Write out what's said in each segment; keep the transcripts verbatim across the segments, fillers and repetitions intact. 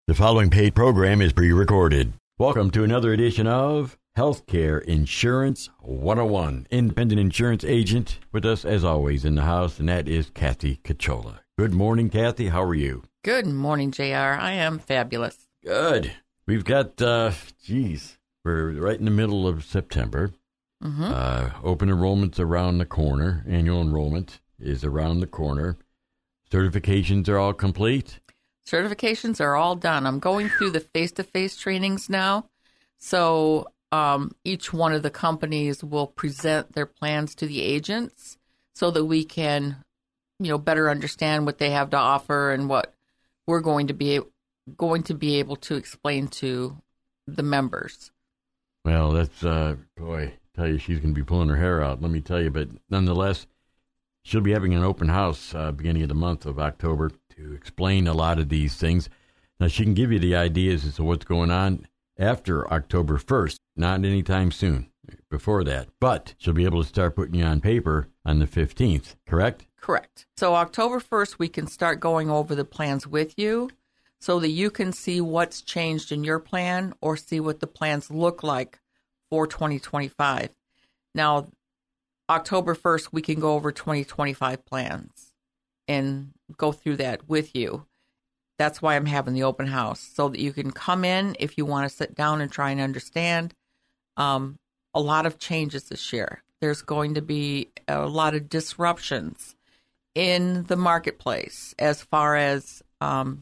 The following paid program is pre-recorded. Welcome to another edition of Healthcare Insurance one oh one. Independent insurance agent with us, as always, in the house, and that is Kathy Cachola. Good morning, Kathy. How are you? Good morning, J R. I am fabulous. Good. We've got, uh, geez, we're right in the middle of September. Mm-hmm. Uh, open enrollment's around the corner. Annual enrollment is around the corner. Certifications are all complete. Certifications are all done. I'm going through the face-to-face trainings now. So um, each one of the companies will present their plans to the agents so that we can, you know, better understand what they have to offer and what we're going to be going to be able to explain to the members. Well, that's, uh, boy, I tell you, she's going to be pulling her hair out, let me tell you. But nonetheless, she'll be having an open house uh, beginning of the month of October to explain a lot of these things. Now, she can give you the ideas as to what's going on after October first, not anytime soon, before that. But she'll be able to start putting you on paper on the fifteenth, correct? Correct. So October first, we can start going over the plans with you so that you can see what's changed in your plan or see what the plans look like for twenty twenty-five. Now, October first, we can go over twenty twenty-five plans and go through that with you. That's why I'm having the open house, so that you can come in if you want to sit down and try and understand. Um, a lot of changes this year. There's going to be a lot of disruptions in the marketplace as far as um,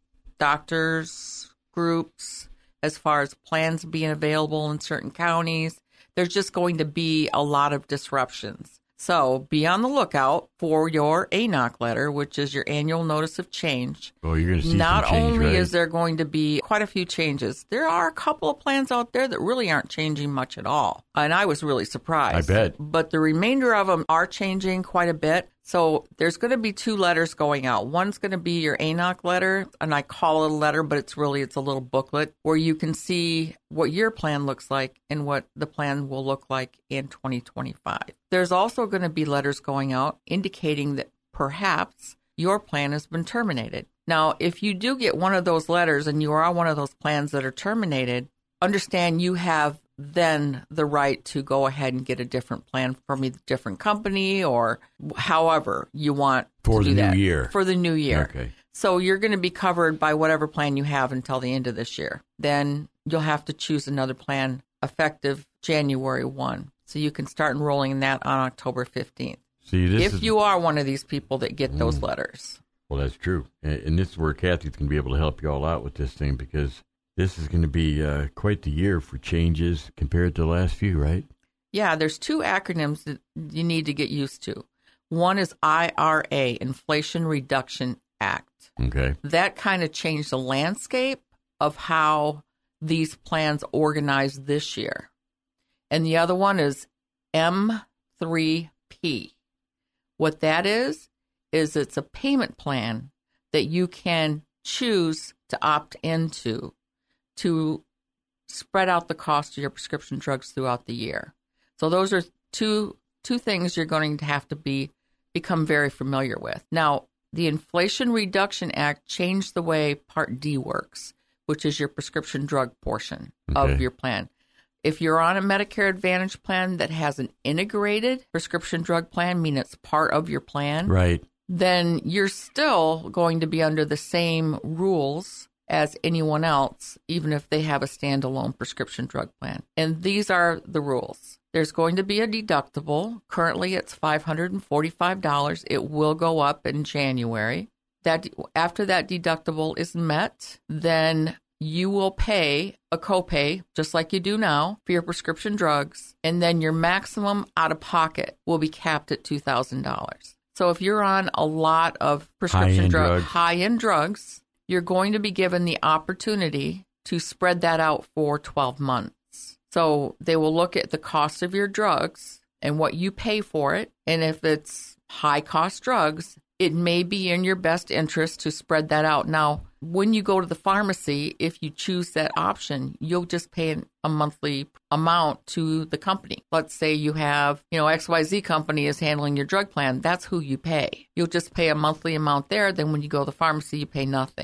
doctors, groups, as far as plans being available in certain counties. There's just going to be a lot of disruptions. So be on the lookout for your A N O C letter, which is your annual notice of change. Oh, you're going to see Not some change, only right? is there going to be quite a few changes, there are a couple of plans out there that really aren't changing much at all. And I was really surprised. I bet. But the remainder of them are changing quite a bit. So there's going to be two letters going out. One's going to be your A N O C letter, and I call it a letter, but it's really, it's a little booklet where you can see what your plan looks like and what the plan will look like in twenty twenty-five. There's also going to be letters going out indicating that perhaps your plan has been terminated. Now, if you do get one of those letters and you are on one of those plans that are terminated, understand you have then the right to go ahead and get a different plan from a different company or however you want for to the do new that. year. For the new year. Okay. So you're going to be covered by whatever plan you have until the end of this year. Then you'll have to choose another plan effective January first. So you can start enrolling in that on October fifteenth. See, this if is, you are one of these people that get those mm, letters. Well, that's true. And, and this is where Kathy's going to be able to help you all out with this thing, because this is going to be uh, quite the year for changes compared to the last few, right? Yeah, there's two acronyms that you need to get used to. One is I R A, Inflation Reduction Act. Okay. That kind of changed the landscape of how these plans organized this year. And the other one is M three P. What that is, is it's a payment plan that you can choose to opt into to spread out the cost of your prescription drugs throughout the year. So those are two two things you're going to have to be become very familiar with. Now, the Inflation Reduction Act changed the way Part D works, which is your prescription drug portion Okay. of your plan. If you're on a Medicare Advantage plan that has an integrated prescription drug plan, meaning it's part of your plan, Right. then you're still going to be under the same rules as anyone else, even if they have a standalone prescription drug plan. And these are the rules. There's going to be a deductible. Currently, it's five hundred forty-five dollars. It will go up in January. That after that deductible is met, then you will pay a copay, just like you do now, for your prescription drugs, and then your maximum out-of-pocket will be capped at two thousand dollars. So if you're on a lot of prescription High-end drug, drugs. high-end drugs, you're going to be given the opportunity to spread that out for twelve months. So they will look at the cost of your drugs and what you pay for it, and if it's high-cost drugs, it may be in your best interest to spread that out. Now, when you go to the pharmacy, if you choose that option, you'll just pay a monthly amount to the company. Let's say you have, you know, X Y Z company is handling your drug plan. That's who you pay. You'll just pay a monthly amount there. Then when you go to the pharmacy, you pay nothing. So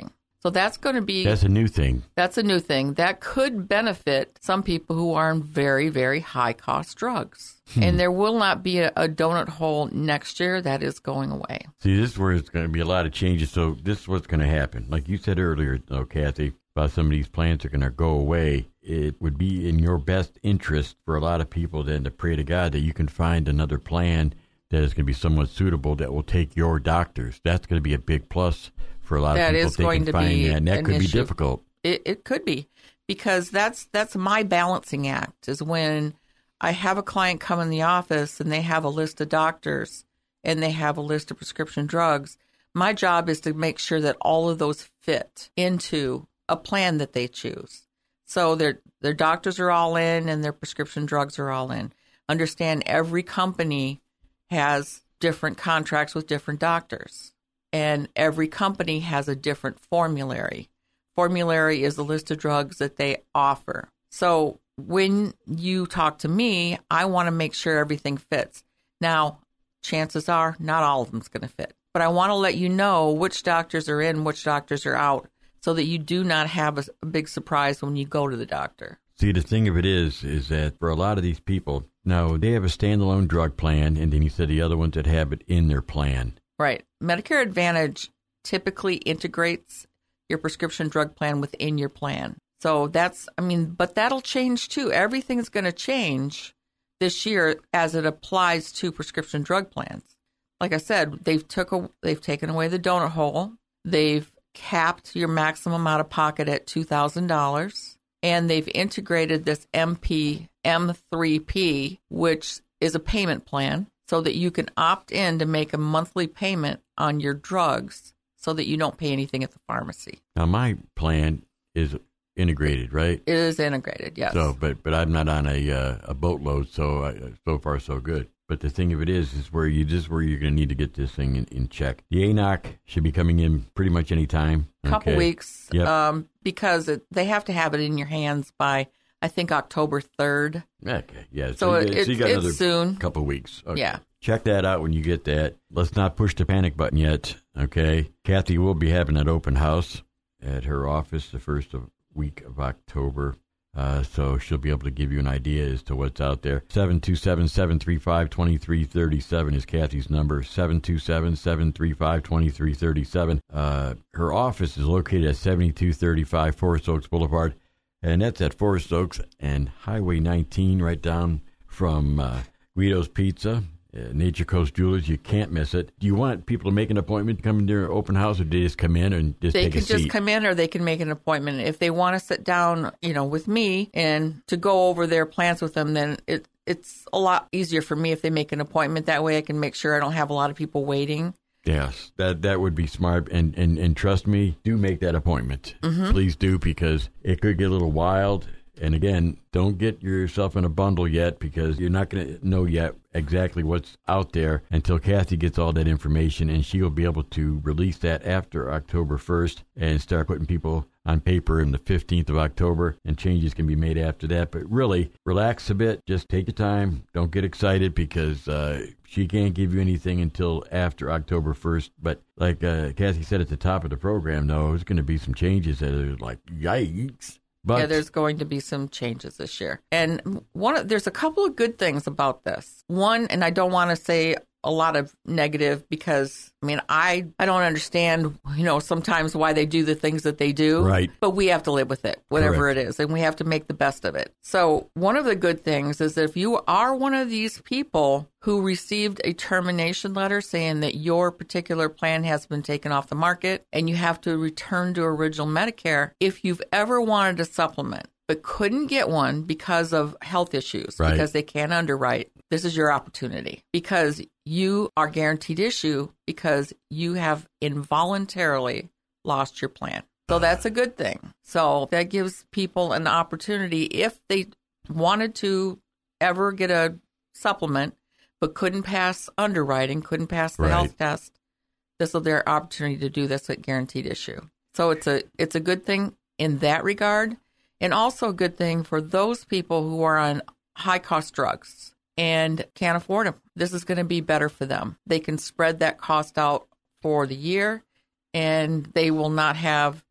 So that's going to be... That's a new thing. That's a new thing. That could benefit some people who are on very, very high-cost drugs. Hmm. And there will not be a, a donut hole next year. That is going away. See, this is where it's going to be a lot of changes. So this is what's going to happen. Like you said earlier, though, Kathy, about some of these plans are going to go away. It would be in your best interest for a lot of people then to pray to God that you can find another plan that is going to be somewhat suitable that will take your doctors. That's going to be a big plus for a lot that of people. Is if they going can to find be that, and that an could issue. be difficult. It, it could be, because that's that's my balancing act, is when I have a client come in the office and they have a list of doctors and they have a list of prescription drugs. My job is to make sure that all of those fit into a plan that they choose. So their their doctors are all in and their prescription drugs are all in. Understand every company has different contracts with different doctors, and every company has a different formulary. Formulary is the list of drugs that they offer. So when you talk to me, I want to make sure everything fits. Now, chances are not all of them's going to fit, but I want to let you know which doctors are in, which doctors are out, so that you do not have a, a big surprise when you go to the doctor. See, the thing of it is, is that for a lot of these people, now they have a standalone drug plan, and then you said the other ones that have it in their plan. Right. Medicare Advantage typically integrates your prescription drug plan within your plan. So that's, I mean, but that'll change too. Everything's going to change this year as it applies to prescription drug plans. Like I said, they've took a, they've taken away the donut hole. They've capped your maximum out of pocket at two thousand dollars. And they've integrated this M P M three P, which is a payment plan, so that you can opt in to make a monthly payment on your drugs so that you don't pay anything at the pharmacy. Now, my plan is integrated, right? It is integrated, yes. So, but but I'm not on a uh, a boatload, so I, so far so good. But the thing of it is, is where you just where you're going to need to get this thing in, in check. The A N O C should be coming in pretty much any time. Couple okay. weeks, yep. um, because it, they have to have it in your hands by, I think, October third. Okay, yeah. So, so, it, you, so you got it's another soon. Couple weeks. Okay. Yeah. Check that out when you get that. Let's not push the panic button yet. Okay. Kathy will be having an open house at her office the first of, week of October. Uh, so she'll be able to give you an idea as to what's out there. seven two seven, seven three five, two three three seven is Kathy's number. seven two seven, seven three five, two three three seven. Uh, her office is located at seventy-two thirty-five Forest Oaks Boulevard, and that's at Forest Oaks and Highway nineteen, right down from uh, Guido's Pizza. Uh, Nature Coast Jewelers, you can't miss it. Do you want people to make an appointment to come into their open house, or do they just come in and just they take a seat? They can just come in, or they can make an appointment. If they want to sit down, you know, with me and to go over their plans with them, then it it's a lot easier for me if they make an appointment. That way I can make sure I don't have a lot of people waiting. Yes, that that would be smart. And, and, and trust me, do make that appointment. Mm-hmm. Please do, because it could get a little wild. And again, don't get yourself in a bundle yet, because you're not going to know yet exactly what's out there until Kathy gets all that information, and she'll be able to release that after October first and start putting people on paper on the fifteenth of October, and changes can be made after that. But really, relax a bit. Just take your time. Don't get excited, because uh, she can't give you anything until after October first. But like uh, Kathy said at the top of the program, though, there's going to be some changes that are like, yikes. But, yeah, there's going to be some changes this year. And one, of, there's a couple of good things about this. One, and I don't want to say a lot of negative, because, I mean, I, I don't understand, you know, sometimes why they do the things that they do. Right. But we have to live with it, whatever Correct. it is, and we have to make the best of it. So one of the good things is that if you are one of these people who received a termination letter saying that your particular plan has been taken off the market and you have to return to original Medicare, if you've ever wanted a supplement but couldn't get one because of health issues, right. because they can't underwrite, this is your opportunity, because you are guaranteed issue because you have involuntarily lost your plan. So that's a good thing. So that gives people an opportunity, if they wanted to ever get a supplement but couldn't pass underwriting, couldn't pass the right. health test, this is their opportunity to do this at guaranteed issue. So it's a it's a good thing in that regard, and also a good thing for those people who are on high-cost drugs and can't afford them. This is going to be better for them. They can spread that cost out for the year, and they will not have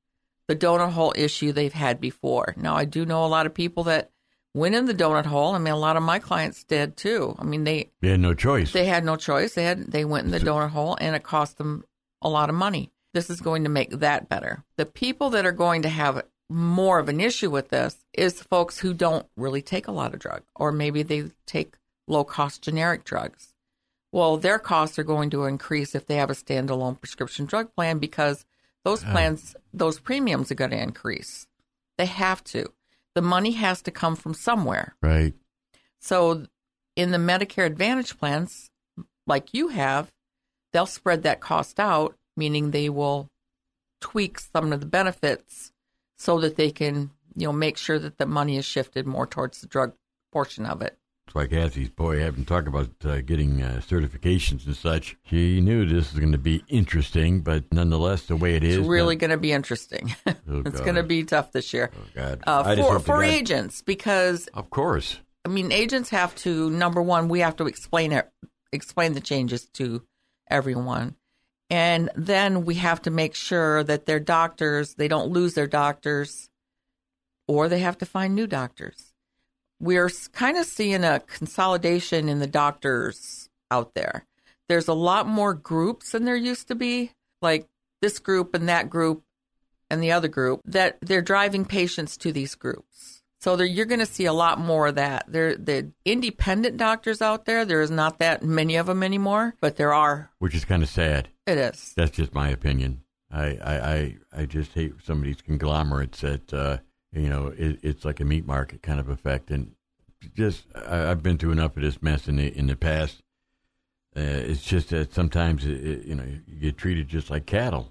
the donut hole issue they've had before. Now, I do know a lot of people that went in the donut hole. I mean, a lot of my clients did too. I mean, they they had no choice. They had no choice. They had they went in the donut hole, and it cost them a lot of money. This is going to make that better. The people that are going to have more of an issue with this is folks who don't really take a lot of drugs, or maybe they take low-cost generic drugs. Well, their costs are going to increase if they have a standalone prescription drug plan because those plans, uh, those premiums are going to increase. They have to. The money has to come from somewhere. Right. So in the Medicare Advantage plans, like you have, they'll spread that cost out, meaning they will tweak some of the benefits so that they can, you know, make sure that the money is shifted more towards the drug portion of it. It's like Kathy's boy having talked about uh, getting uh, certifications and such. She knew this was going to be interesting, but nonetheless, the way it is, it's really going to be interesting. Oh, it's going to be tough this year. Oh God! Uh, for for agents, because of course, I mean, agents have to. Number one, we have to explain it, explain the changes to everyone, and then we have to make sure that their doctors, they don't lose their doctors, or they have to find new doctors. We're kind of seeing a consolidation in the doctors out there. There's a lot more groups than there used to be, like this group and that group and the other group, that they're driving patients to these groups. So there, you're going to see a lot more of that. There, the independent doctors out there, there is not that many of them anymore, but there are. Which is kind of sad. It is. That's just my opinion. I, I, I, I just hate some of these conglomerates that, uh, you know, it, it's like a meat market kind of effect. And just, I, I've been through enough of this mess in the, in the past. Uh, it's just that sometimes, it, it, you know, you get treated just like cattle.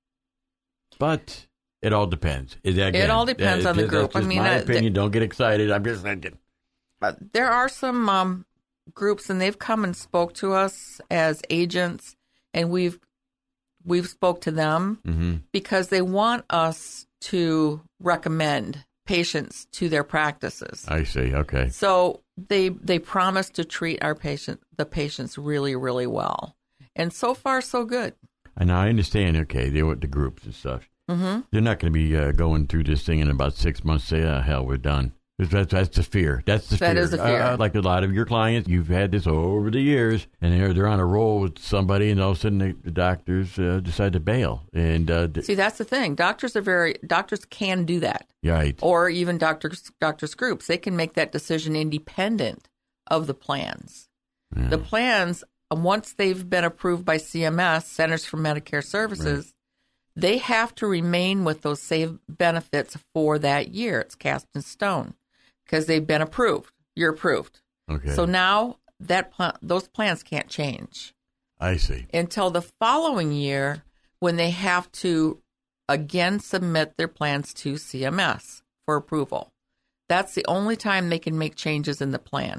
But it all depends. It, again, it all depends uh, on the that's group. Just I mean, my uh, opinion. Don't get excited. I'm just thinking. But there are some um, groups, and they've come and spoke to us as agents, and we've we've spoke to them mm-hmm. because they want us to recommend patients to their practices. I see. Okay. So they they promise to treat our patient the patients really, really well, and so far so good. And I understand. Okay, they went to groups and stuff. Mm-hmm. They're not going to be uh, going through this thing in about six months. Say, oh, hell, we're done. That's, that's the fear. That's the that fear. That is the fear. Uh, like a lot of your clients, you've had this over the years, and they're they're on a roll with somebody, and all of a sudden the, the doctors uh, decide to bail. And uh, th- see, that's the thing. Doctors are very doctors can do that, right? Or even doctors doctors groups, they can make that decision independent of the plans. Yeah. The plans, once they've been approved by C M S, Centers for Medicare Services. Right. They have to remain with those same benefits for that year. It's cast in stone because they've been approved. You're approved. Okay. So now that pl- those plans can't change. I see. Until the following year when they have to again submit their plans to C M S for approval. That's the only time they can make changes in the plan.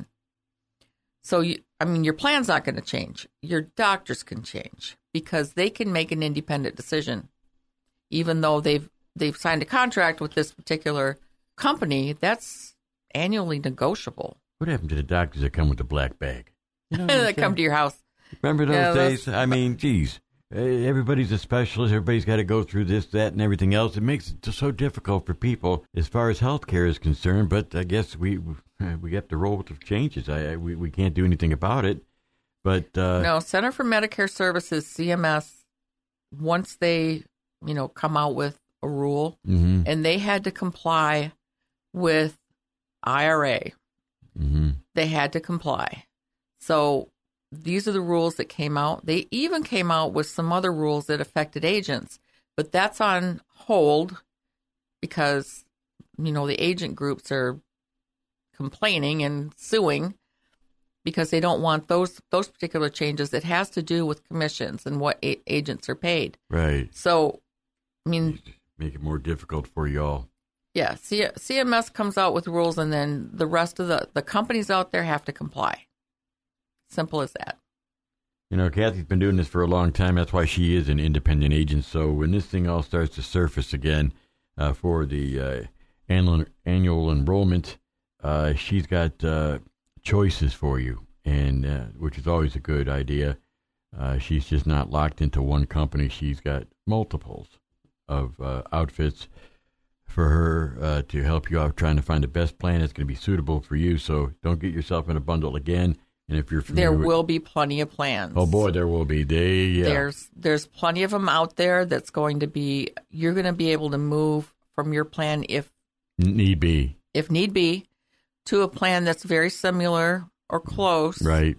So, you, I mean, your plan's not going to change. Your doctors can change because they can make an independent decision. Even though they've they've signed a contract with this particular company, that's annually negotiable. What happened to the doctors that come with the black bag? You know that come to your house. Remember those yeah, days? I mean, geez, everybody's a specialist. Everybody's got to go through this, that, and everything else. It makes it so difficult for people as far as health care is concerned. But I guess we we have to roll with the changes. I, I we we can't do anything about it. But uh, no, Center for Medicare Services, C M S, once they you know, come out with a rule, mm-hmm. and they had to comply with I R A. Mm-hmm. They had to comply. So these are the rules that came out. They even came out with some other rules that affected agents, but that's on hold because, you know, the agent groups are complaining and suing because they don't want those those particular changes. It has to do with commissions and what a- agents are paid. Right. So, I mean, make it more difficult for y'all. Yeah, C- CMS comes out with rules, and then the rest of the, the companies out there have to comply. Simple as that. You know, Kathy's been doing this for a long time. That's why she is an independent agent. So when this thing all starts to surface again uh, for the uh, annual, annual enrollment, uh, she's got uh, choices for you, and uh, which is always a good idea. Uh, she's just not locked into one company. She's got multiples. of uh, outfits for her uh, to help you out trying to find the best plan that's going to be suitable for you. So don't get yourself in a bundle again. And if you're familiar there with, will be plenty of plans. Oh boy, there will be. They yeah. There's there's plenty of them out there. That's going to be. You're going to be able to move from your plan if need be. If need be, to a plan that's very similar or close. Right.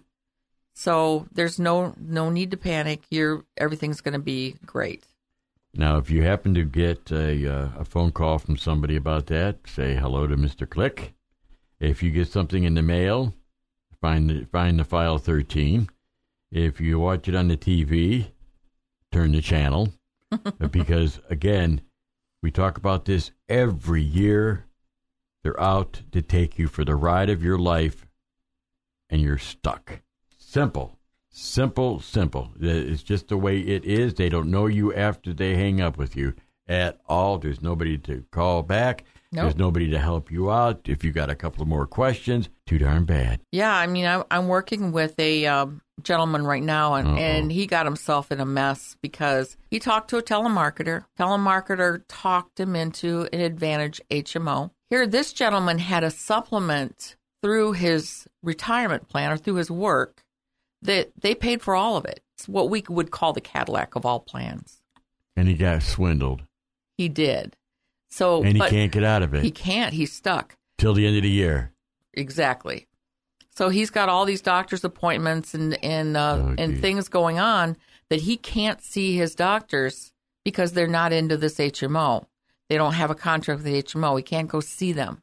So there's no no need to panic. You're everything's going to be great. Now, if you happen to get a uh, a phone call from somebody about that, say hello to Mister Click. If you get something in the mail, find the, find the file thirteen. If you watch it on the T V, turn the channel. Because, again, we talk about this every year. They're out to take you for the ride of your life, and you're stuck. Simple. Simple, simple. It's just the way it is. They don't know you after they hang up with you at all. There's nobody to call back. Nope. There's nobody to help you out. If you got a couple of more questions, too darn bad. Yeah, I mean, I, I'm working with a um, gentleman right now, and, and he got himself in a mess because he talked to a telemarketer. Telemarketer talked him into an Advantage H M O. Here, this gentleman had a supplement through his retirement plan or through his work that they paid for all of it. It's what we would call the Cadillac of all plans. And he got swindled. He did. So, and he can't get out of it. He can't. He's stuck. Till the end of the year. Exactly. So he's got all these doctor's appointments and and uh, oh, and things going on that he can't see his doctors because they're not into this H M O. They don't have a contract with the H M O. He can't go see them.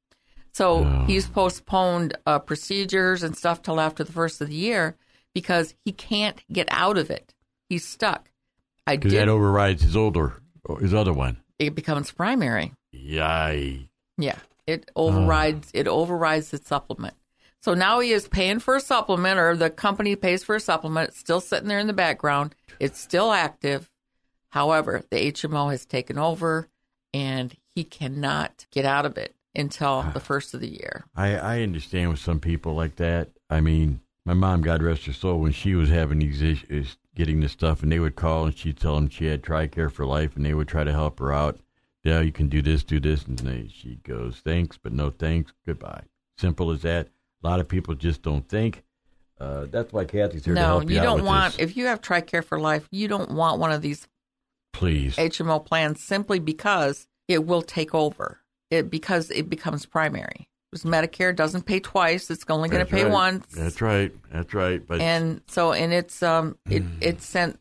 So oh. he's postponed uh, procedures and stuff till after the first of the year because he can't get out of it. He's stuck. I Because that overrides his older, his other one. It becomes primary. Yay. Yeah, it overrides. Oh. It overrides the supplement. So now he is paying for a supplement, or the company pays for a supplement. It's still sitting there in the background. It's still active. However, the H M O has taken over, and he cannot get out of it until the first of the year. I, I understand with some people like that. I mean, my mom, God rest her soul, when she was having these issues, getting this stuff, and they would call and she'd tell them she had TRICARE for life, and they would try to help her out. Yeah, you can do this, do this, and they, she goes, thanks, but no thanks, goodbye. Simple as that. A lot of people just don't think. Uh, that's why Kathy's here no, to help you, you out don't with want. this. If you have TRICARE for life, you don't want one of these, please, H M O plans simply because it will take over. It because it becomes primary. Because Medicare doesn't pay twice; it's only going to pay right. once. That's right. That's right. But and so, and it's um, it it sent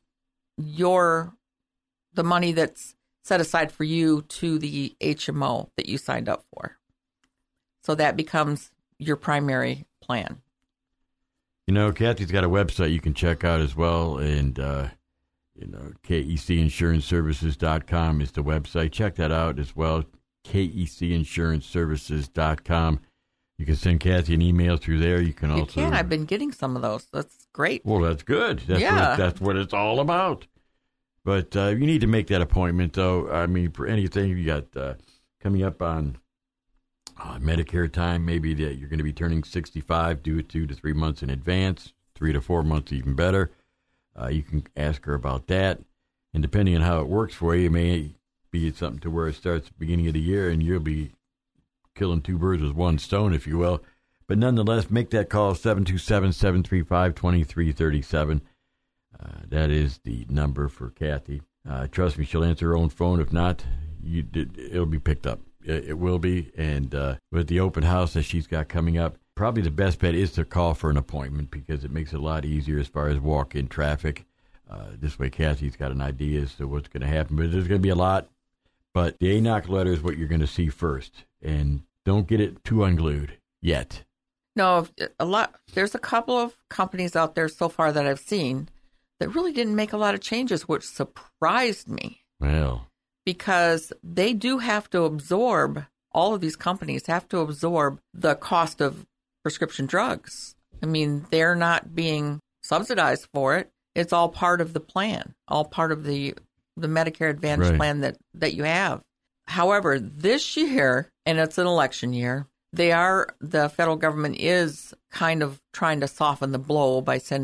your the money that's set aside for you to the H M O that you signed up for. So that becomes your primary plan. You know, Kathy's got a website you can check out as well, and uh, you know, K E C insurance services dot com is the website. Check that out as well. K E C insurance services dot com. You can send Kathy an email through there. You can you also. can. I've been getting some of those. That's great. Well, that's good. That's yeah. What, that's what it's all about. But uh, you need to make that appointment, though. I mean, for anything you got uh, coming up on uh, Medicare time, maybe that you're going to be turning sixty-five, do it two to three months in advance, three to four months even better. Uh, you can ask her about that. And depending on how it works for you, it may be something to where it starts at the beginning of the year and you'll be killing two birds with one stone, if you will. But nonetheless, make that call, seven two seven, seven three five, two three three seven. Uh, that is the number for Kathy. Uh, trust me, she'll answer her own phone. If not, you did, it'll be picked up. It, it will be. And uh, with the open house that she's got coming up, probably the best bet is to call for an appointment because it makes it a lot easier as far as walk-in traffic. Uh, this way, Kathy's got an idea as to what's going to happen. But there's going to be a lot. But the A N O C letter is what you're going to see first. And don't get it too unglued yet. No, a lot. There's a couple of companies out there so far that I've seen that really didn't make a lot of changes, which surprised me. Well. Because they do have to absorb, all of these companies have to absorb the cost of prescription drugs. I mean, they're not being subsidized for it. It's all part of the plan, all part of the the Medicare Advantage right. plan that, that you have. However, this year, and it's an election year, they are, the federal government is kind of trying to soften the blow by sending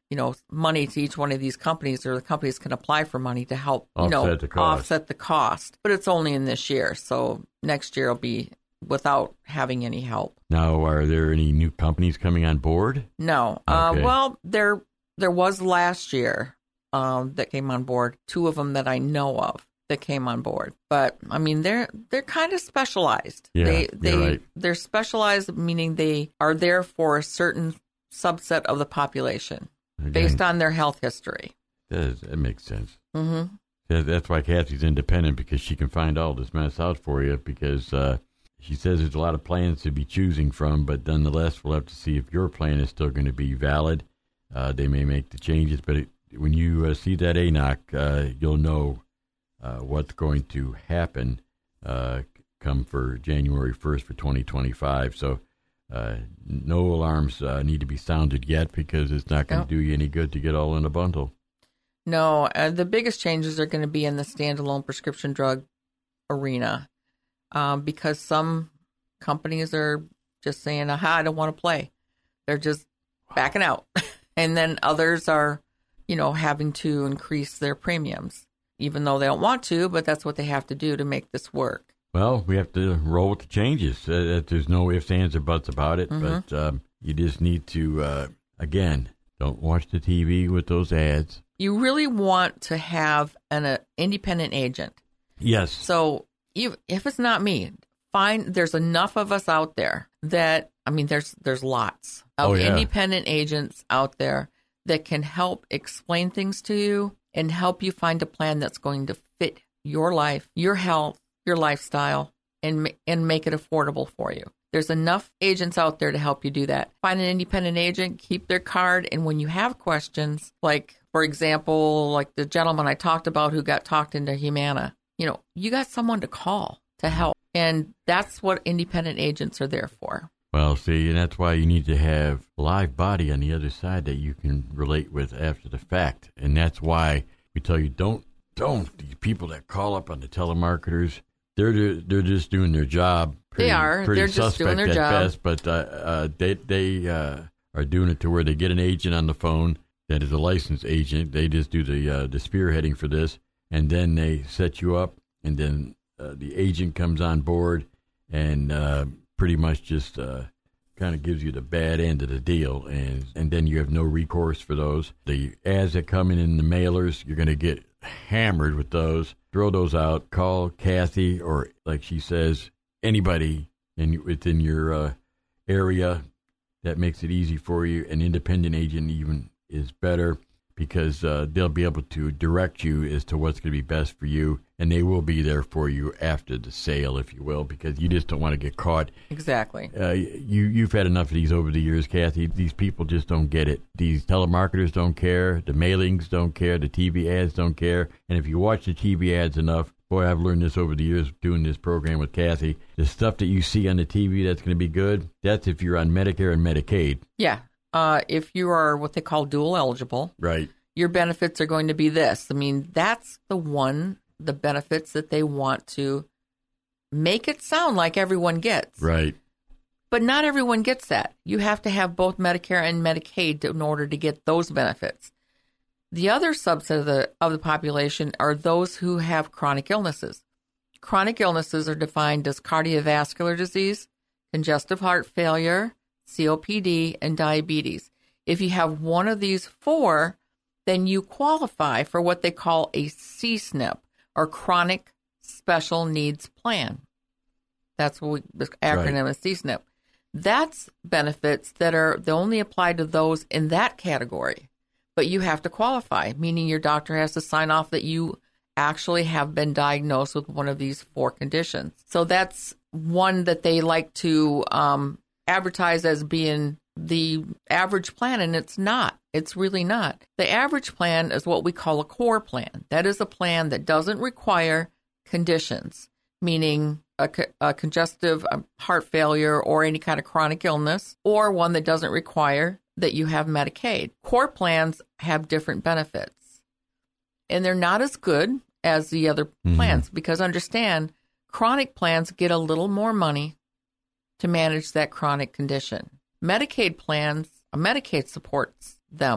you know, money to each one of these companies, or the companies can apply for money to help, you offset know, the cost. offset the cost. But it's only in this year. So next year will be without having any help. Now, are there any new companies coming on board? No. Okay. Uh, well, there there was last year um, that came on board, two of them that I know of that came on board. But, I mean, they're they're kind of specialized. Yeah, they, they, you're right. They're specialized, meaning they are there for a certain subset of the population. Again, Based on their health history. that, that makes sense. Mm-hmm. That- That's why Kathy's independent, because she can find all this mess out for you, because uh, she says there's a lot of plans to be choosing from, but nonetheless, we'll have to see if your plan is still going to be valid. Uh, they may make the changes, but it, when you uh, see that A N O C, uh, you'll know uh, what's going to happen uh, come for January first for twenty twenty-five. So uh, no alarms uh, need to be sounded yet, because it's not going to Yep. do you any good to get all in a bundle. No, uh, the biggest changes are going to be in the standalone prescription drug arena, um, because some companies are just saying, aha, I don't want to play. They're just backing out. And then others are, you know, having to increase their premiums, even though they don't want to, but that's what they have to do to make this work. Well, we have to roll with the changes. Uh, there's no ifs, ands, or buts about it. Mm-hmm. But um, you just need to, uh, again, don't watch the T V with those ads. You really want to have an uh, independent agent. Yes. So you, if it's not me, find there's enough of us out there that, I mean, there's there's lots of Oh, yeah. independent agents out there that can help explain things to you and help you find a plan that's going to fit your life, your health, your lifestyle, and ma- and make it affordable for you. There's enough agents out there to help you do that. Find an independent agent, keep their card, and when you have questions, like, for example, like the gentleman I talked about who got talked into Humana, you know, you got someone to call to help. And that's what independent agents are there for. Well, see, and that's why you need to have a live body on the other side that you can relate with after the fact. And that's why we tell you, don't, don't, these people that call up on the telemarketers, they're they're just doing their job. Pretty, They are. Pretty They're just doing their suspect at job. best, but uh, uh, they, they uh, are doing it to where they get an agent on the phone that is a licensed agent. They just do the uh, the spearheading for this, and then they set you up, and then uh, the agent comes on board and uh, pretty much just uh, kind of gives you the bad end of the deal, and and then you have no recourse for those. The ads that come in in the mailers, you're going to get hammered with those. Throw those out. Call Kathy, or like she says, anybody in within your uh, area that makes it easy for you. An independent agent even is better, because uh, they'll be able to direct you as to what's going to be best for you, and they will be there for you after the sale, if you will, because you just don't want to get caught. Exactly. Uh, you, you've had enough of these over the years, Kathy. These people just don't get it. These telemarketers don't care. The mailings don't care. The T V ads don't care. And if you watch the T V ads enough, boy, I've learned this over the years doing this program with Kathy. The stuff that you see on the T V that's going to be good, that's if you're on Medicare and Medicaid. Yeah. Uh, if you are what they call dual eligible, Right. your benefits are going to be this. I mean, that's the one, the benefits that they want to make it sound like everyone gets. Right. But not everyone gets that. You have to have both Medicare and Medicaid in order to get those benefits. The other subset of the of the population are those who have chronic illnesses. Chronic illnesses are defined as cardiovascular disease, congestive heart failure, C O P D, and diabetes. If you have one of these four, then you qualify for what they call a C S N P, or Chronic Special Needs Plan. That's what we, the acronym Right. is C S N P. That's benefits that are they only apply to those in that category. But you have to qualify, meaning your doctor has to sign off that you actually have been diagnosed with one of these four conditions. So that's one that they like to um, advertise as being the average plan, and it's not. It's really not. The average plan is what we call a core plan. That is a plan that doesn't require conditions, meaning a, co- a congestive um, heart failure or any kind of chronic illness, or one that doesn't require that you have Medicaid. Core plans have different benefits, and they're not as good as the other Mhm. plans, because understand, chronic plans get a little more money to manage that chronic condition. Medicaid plans, Medicaid supports them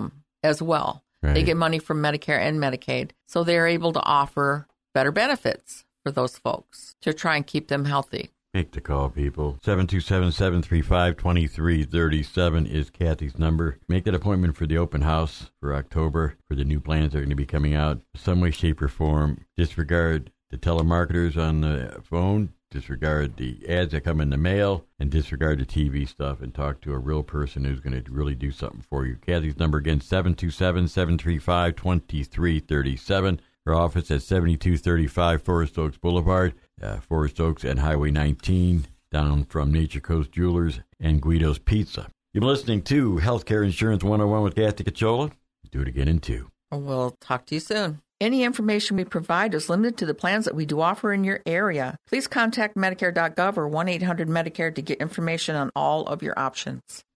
as well. Right. They get money from Medicare and Medicaid. So they're able to offer better benefits for those folks to try and keep them healthy. Make the call, people. seven two seven, seven three five, two three three seven is Kathy's number. Make that appointment for the open house for October for the new plans that are going to be coming out. Some way, shape, or form. Disregard the telemarketers on the phone. Disregard the ads that come in the mail. And disregard the T V stuff and talk to a real person who's going to really do something for you. Kathy's number again, seven two seven, seven three five, two three three seven. Her office at seventy-two thirty-five Forest Oaks Boulevard, uh, Forest Oaks and Highway nineteen, down from Nature Coast Jewelers and Guido's Pizza. You've been listening to Healthcare Insurance one oh one with Kathy Cacciola. Do it again in two. We'll talk to you soon. Any information we provide is limited to the plans that we do offer in your area. Please contact Medicare dot gov or one eight hundred Medicare to get information on all of your options.